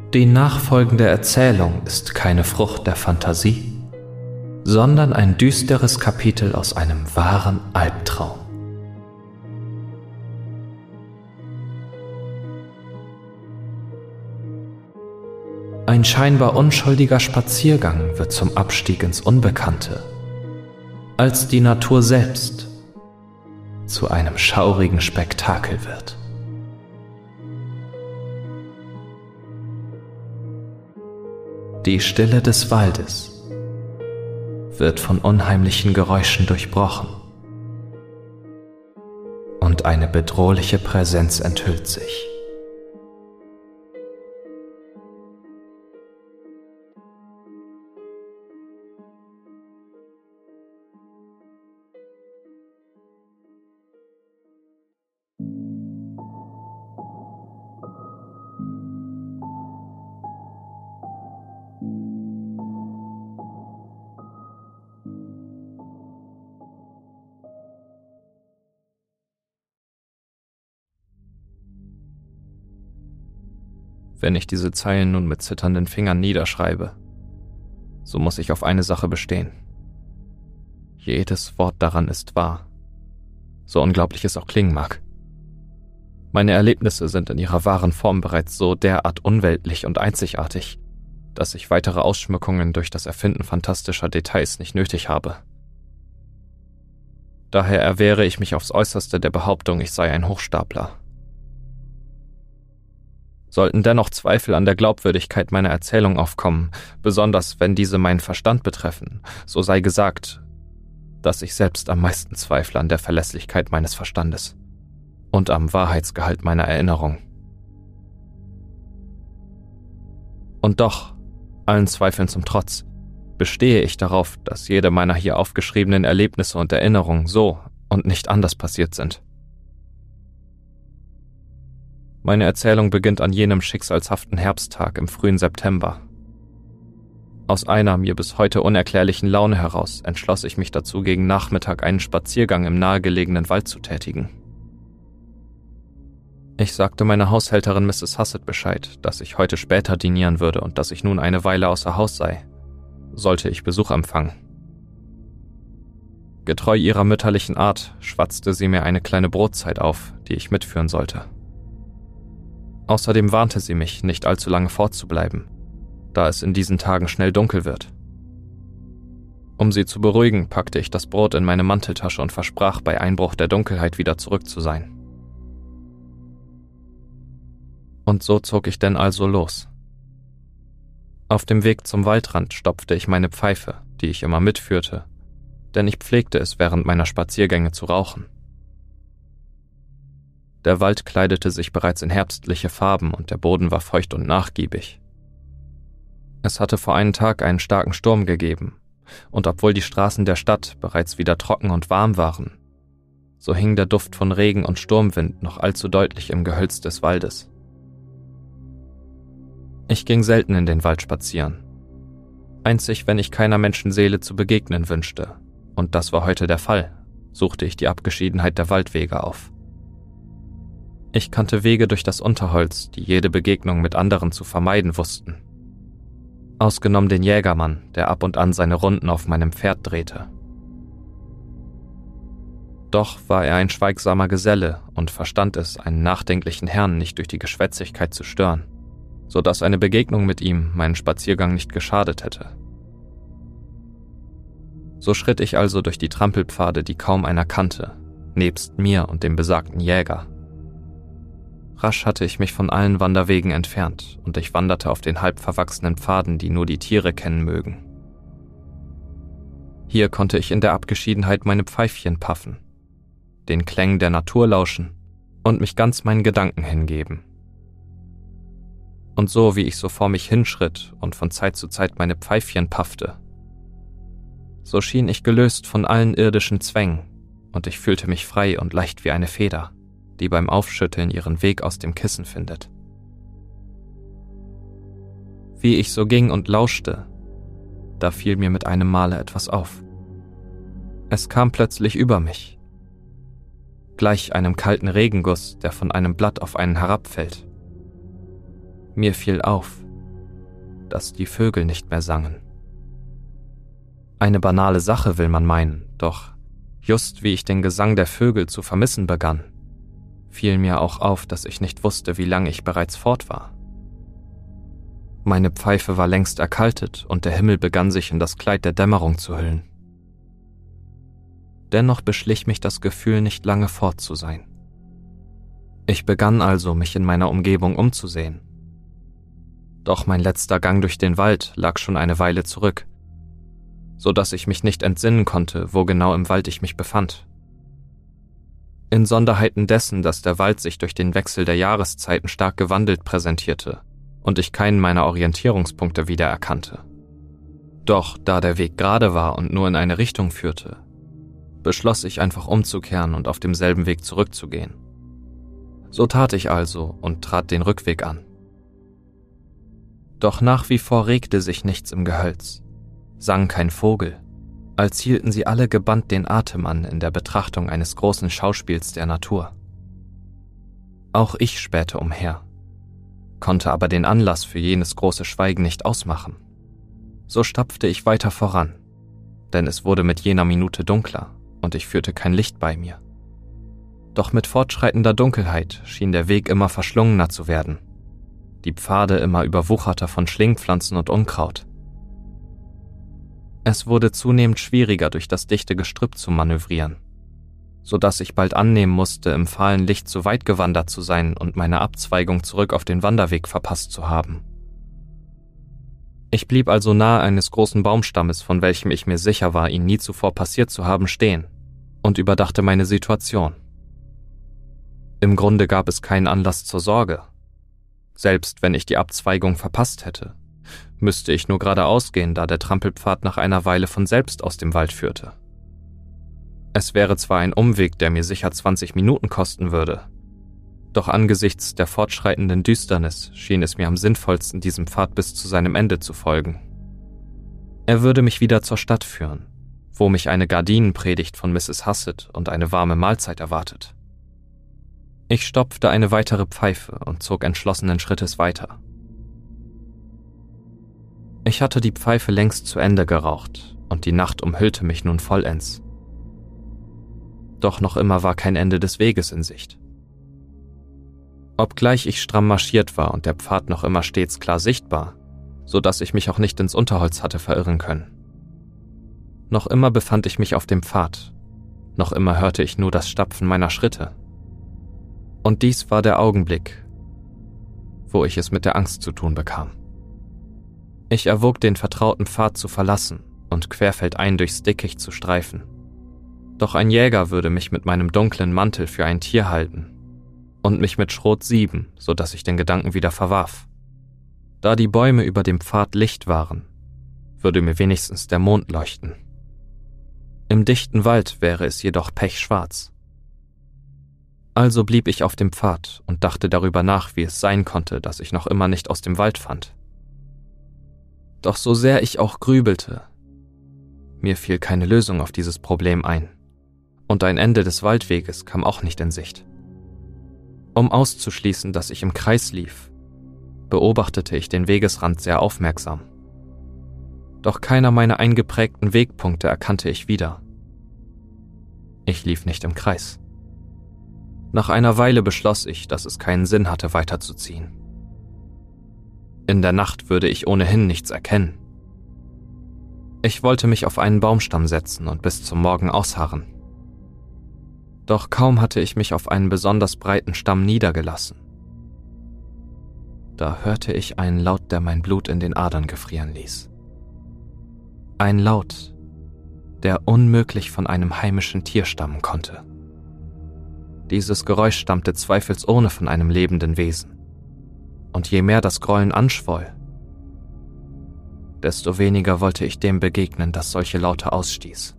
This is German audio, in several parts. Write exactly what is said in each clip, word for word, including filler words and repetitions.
Die nachfolgende Erzählung ist keine Frucht der Fantasie, sondern ein düsteres Kapitel aus einem wahren Albtraum. Ein scheinbar unschuldiger Spaziergang wird zum Abstieg ins Unbekannte, als die Natur selbst zu einem schaurigen Spektakel wird. Die Stille des Waldes wird von unheimlichen Geräuschen durchbrochen und eine bedrohliche Präsenz enthüllt sich. Wenn ich diese Zeilen nun mit zitternden Fingern niederschreibe, so muss ich auf eine Sache bestehen. Jedes Wort daran ist wahr, so unglaublich es auch klingen mag. Meine Erlebnisse sind in ihrer wahren Form bereits so derart unweltlich und einzigartig, dass ich weitere Ausschmückungen durch das Erfinden fantastischer Details nicht nötig habe. Daher erwehre ich mich aufs Äußerste der Behauptung, ich sei ein Hochstapler. Sollten dennoch Zweifel an der Glaubwürdigkeit meiner Erzählung aufkommen, besonders wenn diese meinen Verstand betreffen, so sei gesagt, dass ich selbst am meisten zweifle an der Verlässlichkeit meines Verstandes und am Wahrheitsgehalt meiner Erinnerung. Und doch, allen Zweifeln zum Trotz, bestehe ich darauf, dass jede meiner hier aufgeschriebenen Erlebnisse und Erinnerungen so und nicht anders passiert sind. Meine Erzählung beginnt an jenem schicksalshaften Herbsttag im frühen September. Aus einer mir bis heute unerklärlichen Laune heraus entschloss ich mich dazu, gegen Nachmittag einen Spaziergang im nahegelegenen Wald zu tätigen. Ich sagte meiner Haushälterin Misses Hassett Bescheid, dass ich heute später dinieren würde und dass ich nun eine Weile außer Haus sei, sollte ich Besuch empfangen. Getreu ihrer mütterlichen Art schwatzte sie mir eine kleine Brotzeit auf, die ich mitführen sollte. Außerdem warnte sie mich, nicht allzu lange fortzubleiben, da es in diesen Tagen schnell dunkel wird. Um sie zu beruhigen, packte ich das Brot in meine Manteltasche und versprach, bei Einbruch der Dunkelheit wieder zurück zu sein. Und so zog ich denn also los. Auf dem Weg zum Waldrand stopfte ich meine Pfeife, die ich immer mitführte, denn ich pflegte es während meiner Spaziergänge zu rauchen. Der Wald kleidete sich bereits in herbstliche Farben und der Boden war feucht und nachgiebig. Es hatte vor einem Tag einen starken Sturm gegeben, und obwohl die Straßen der Stadt bereits wieder trocken und warm waren, so hing der Duft von Regen und Sturmwind noch allzu deutlich im Gehölz des Waldes. Ich ging selten in den Wald spazieren, einzig wenn ich keiner Menschenseele zu begegnen wünschte, und das war heute der Fall, suchte ich die Abgeschiedenheit der Waldwege auf. Ich kannte Wege durch das Unterholz, die jede Begegnung mit anderen zu vermeiden wussten. Ausgenommen den Jägermann, der ab und an seine Runden auf meinem Pferd drehte. Doch war er ein schweigsamer Geselle und verstand es, einen nachdenklichen Herrn nicht durch die Geschwätzigkeit zu stören, so dass eine Begegnung mit ihm meinen Spaziergang nicht geschadet hätte. So schritt ich also durch die Trampelpfade, die kaum einer kannte, nebst mir und dem besagten Jäger. Rasch hatte ich mich von allen Wanderwegen entfernt und ich wanderte auf den halb verwachsenen Pfaden, die nur die Tiere kennen mögen. Hier konnte ich in der Abgeschiedenheit meine Pfeifchen paffen, den Klängen der Natur lauschen und mich ganz meinen Gedanken hingeben. Und so wie ich so vor mich hinschritt und von Zeit zu Zeit meine Pfeifchen paffte, so schien ich gelöst von allen irdischen Zwängen und ich fühlte mich frei und leicht wie eine Feder, die beim Aufschütteln ihren Weg aus dem Kissen findet. Wie ich so ging und lauschte, da fiel mir mit einem Male etwas auf. Es kam plötzlich über mich, gleich einem kalten Regenguss, der von einem Blatt auf einen herabfällt. Mir fiel auf, dass die Vögel nicht mehr sangen. Eine banale Sache will man meinen, doch just wie ich den Gesang der Vögel zu vermissen begann, fiel mir auch auf, dass ich nicht wusste, wie lange ich bereits fort war. Meine Pfeife war längst erkaltet und der Himmel begann sich in das Kleid der Dämmerung zu hüllen. Dennoch beschlich mich das Gefühl, nicht lange fort zu sein. Ich begann also, mich in meiner Umgebung umzusehen. Doch mein letzter Gang durch den Wald lag schon eine Weile zurück, so dass ich mich nicht entsinnen konnte, wo genau im Wald ich mich befand. Insonderheiten dessen, dass der Wald sich durch den Wechsel der Jahreszeiten stark gewandelt präsentierte und ich keinen meiner Orientierungspunkte wiedererkannte. Doch da der Weg gerade war und nur in eine Richtung führte, beschloss ich einfach umzukehren und auf demselben Weg zurückzugehen. So tat ich also und trat den Rückweg an. Doch nach wie vor regte sich nichts im Gehölz, sang kein Vogel, als hielten sie alle gebannt den Atem an in der Betrachtung eines großen Schauspiels der Natur. Auch ich spähte umher, konnte aber den Anlass für jenes große Schweigen nicht ausmachen. So stapfte ich weiter voran, denn es wurde mit jener Minute dunkler und ich führte kein Licht bei mir. Doch mit fortschreitender Dunkelheit schien der Weg immer verschlungener zu werden, die Pfade immer überwucherter von Schlingpflanzen und Unkraut. Es wurde zunehmend schwieriger, durch das dichte Gestrüpp zu manövrieren, so dass ich bald annehmen musste, im fahlen Licht zu weit gewandert zu sein und meine Abzweigung zurück auf den Wanderweg verpasst zu haben. Ich blieb also nahe eines großen Baumstammes, von welchem ich mir sicher war, ihn nie zuvor passiert zu haben, stehen und überdachte meine Situation. Im Grunde gab es keinen Anlass zur Sorge. Selbst wenn ich die Abzweigung verpasst hätte, müsste ich nur geradeaus gehen, da der Trampelpfad nach einer Weile von selbst aus dem Wald führte. Es wäre zwar ein Umweg, der mir sicher zwanzig Minuten kosten würde, doch angesichts der fortschreitenden Düsternis schien es mir am sinnvollsten, diesem Pfad bis zu seinem Ende zu folgen. Er würde mich wieder zur Stadt führen, wo mich eine Gardinenpredigt von Misses Hassett und eine warme Mahlzeit erwartet. Ich stopfte eine weitere Pfeife und zog entschlossenen Schrittes weiter. Ich hatte die Pfeife längst zu Ende geraucht und die Nacht umhüllte mich nun vollends. Doch noch immer war kein Ende des Weges in Sicht. Obgleich ich stramm marschiert war und der Pfad noch immer stets klar sichtbar, so dass ich mich auch nicht ins Unterholz hatte verirren können. Noch immer befand ich mich auf dem Pfad, noch immer hörte ich nur das Stapfen meiner Schritte. Und dies war der Augenblick, wo ich es mit der Angst zu tun bekam. Ich erwog, den vertrauten Pfad zu verlassen und querfeldein durchs Dickicht zu streifen. Doch ein Jäger würde mich mit meinem dunklen Mantel für ein Tier halten und mich mit Schrot sieben, so dass ich den Gedanken wieder verwarf. Da die Bäume über dem Pfad Licht waren, würde mir wenigstens der Mond leuchten. Im dichten Wald wäre es jedoch pechschwarz. Also blieb ich auf dem Pfad und dachte darüber nach, wie es sein konnte, dass ich noch immer nicht aus dem Wald fand. Doch so sehr ich auch grübelte, mir fiel keine Lösung auf dieses Problem ein, und ein Ende des Waldweges kam auch nicht in Sicht. Um auszuschließen, dass ich im Kreis lief, beobachtete ich den Wegesrand sehr aufmerksam. Doch keiner meiner eingeprägten Wegpunkte erkannte ich wieder. Ich lief nicht im Kreis. Nach einer Weile beschloss ich, dass es keinen Sinn hatte, weiterzuziehen. In der Nacht würde ich ohnehin nichts erkennen. Ich wollte mich auf einen Baumstamm setzen und bis zum Morgen ausharren. Doch kaum hatte ich mich auf einen besonders breiten Stamm niedergelassen. Da hörte ich einen Laut, der mein Blut in den Adern gefrieren ließ. Ein Laut, der unmöglich von einem heimischen Tier stammen konnte. Dieses Geräusch stammte zweifelsohne von einem lebenden Wesen. Und je mehr das Grollen anschwoll, desto weniger wollte ich dem begegnen, das solche Laute ausstieß.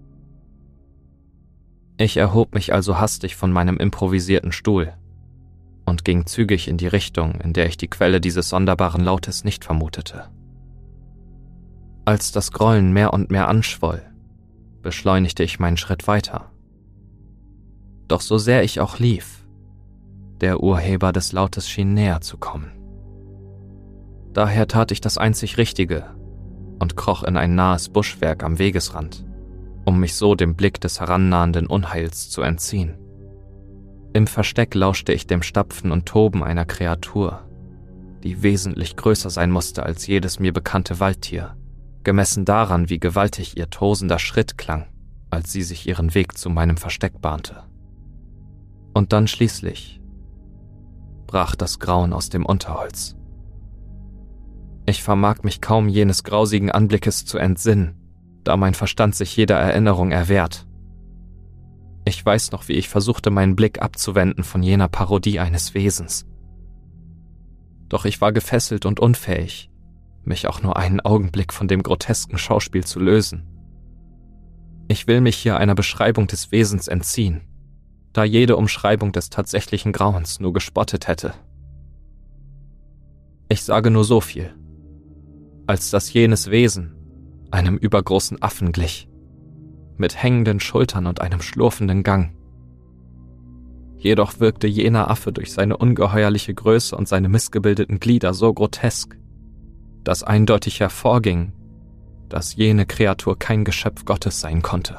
Ich erhob mich also hastig von meinem improvisierten Stuhl und ging zügig in die Richtung, in der ich die Quelle dieses sonderbaren Lautes nicht vermutete. Als das Grollen mehr und mehr anschwoll, beschleunigte ich meinen Schritt weiter. Doch so sehr ich auch lief, der Urheber des Lautes schien näher zu kommen. Daher tat ich das einzig Richtige und kroch in ein nahes Buschwerk am Wegesrand, um mich so dem Blick des herannahenden Unheils zu entziehen. Im Versteck lauschte ich dem Stapfen und Toben einer Kreatur, die wesentlich größer sein musste als jedes mir bekannte Waldtier, gemessen daran, wie gewaltig ihr tosender Schritt klang, als sie sich ihren Weg zu meinem Versteck bahnte. Und dann schließlich brach das Grauen aus dem Unterholz. Ich vermag mich kaum jenes grausigen Anblickes zu entsinnen, da mein Verstand sich jeder Erinnerung erwehrt. Ich weiß noch, wie ich versuchte, meinen Blick abzuwenden von jener Parodie eines Wesens. Doch ich war gefesselt und unfähig, mich auch nur einen Augenblick von dem grotesken Schauspiel zu lösen. Ich will mich hier einer Beschreibung des Wesens entziehen, da jede Umschreibung des tatsächlichen Grauens nur gespottet hätte. Ich sage nur so viel, als dass jenes Wesen einem übergroßen Affen glich, mit hängenden Schultern und einem schlurfenden Gang. Jedoch wirkte jener Affe durch seine ungeheuerliche Größe und seine missgebildeten Glieder so grotesk, dass eindeutig hervorging, dass jene Kreatur kein Geschöpf Gottes sein konnte.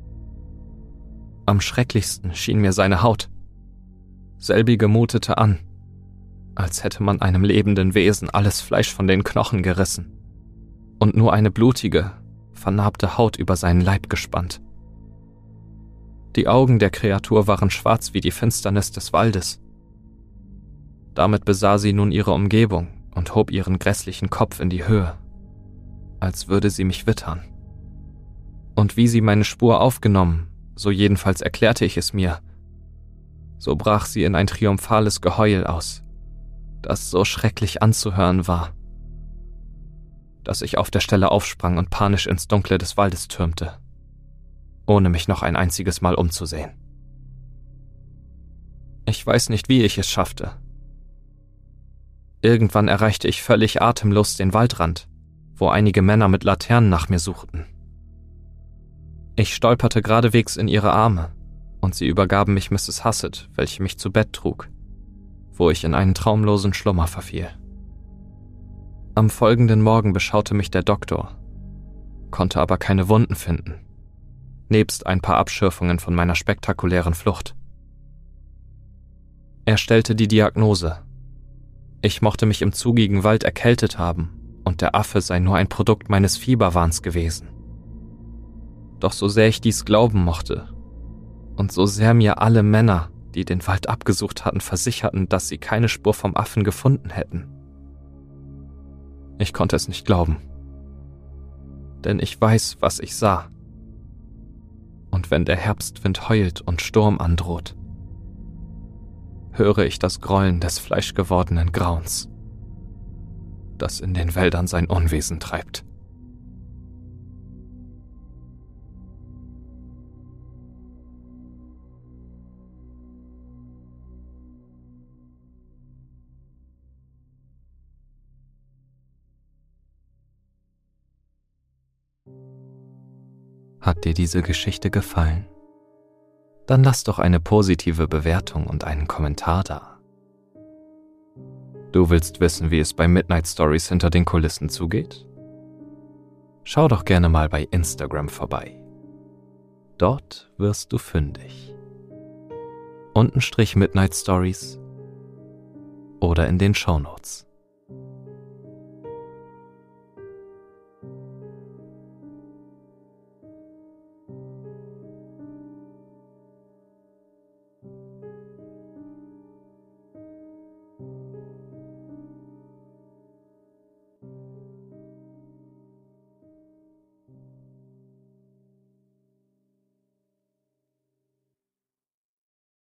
Am schrecklichsten schien mir seine Haut. Selbige mutete an, als hätte man einem lebenden Wesen alles Fleisch von den Knochen gerissen und nur eine blutige, vernarbte Haut über seinen Leib gespannt. Die Augen der Kreatur waren schwarz wie die Finsternis des Waldes. Damit besah sie nun ihre Umgebung und hob ihren grässlichen Kopf in die Höhe, als würde sie mich wittern. Und wie sie meine Spur aufgenommen, so jedenfalls erklärte ich es mir, so brach sie in ein triumphales Geheul aus, das so schrecklich anzuhören war, dass ich auf der Stelle aufsprang und panisch ins Dunkle des Waldes türmte, ohne mich noch ein einziges Mal umzusehen. Ich weiß nicht, wie ich es schaffte. Irgendwann erreichte ich völlig atemlos den Waldrand, wo einige Männer mit Laternen nach mir suchten. Ich stolperte geradewegs in ihre Arme, und sie übergaben mich Misses Hassett, welche mich zu Bett trug, wo ich in einen traumlosen Schlummer verfiel. Am folgenden Morgen beschaute mich der Doktor, konnte aber keine Wunden finden, nebst ein paar Abschürfungen von meiner spektakulären Flucht. Er stellte die Diagnose: Ich mochte mich im zugigen Wald erkältet haben, und der Affe sei nur ein Produkt meines Fieberwahns gewesen. Doch so sehr ich dies glauben mochte, und so sehr mir alle Männer, die den Wald abgesucht hatten, versicherten, dass sie keine Spur vom Affen gefunden hätten, ich konnte es nicht glauben. Denn ich weiß, was ich sah. Und wenn der Herbstwind heult und Sturm androht, höre ich das Grollen des fleischgewordenen Grauens, das in den Wäldern sein Unwesen treibt. Hat dir diese Geschichte gefallen? Dann lass doch eine positive Bewertung und einen Kommentar da. Du willst wissen, wie es bei Midnight Stories hinter den Kulissen zugeht? Schau doch gerne mal bei Instagram vorbei. Dort wirst du fündig. Untenstrich Midnight Stories oder in den Shownotes.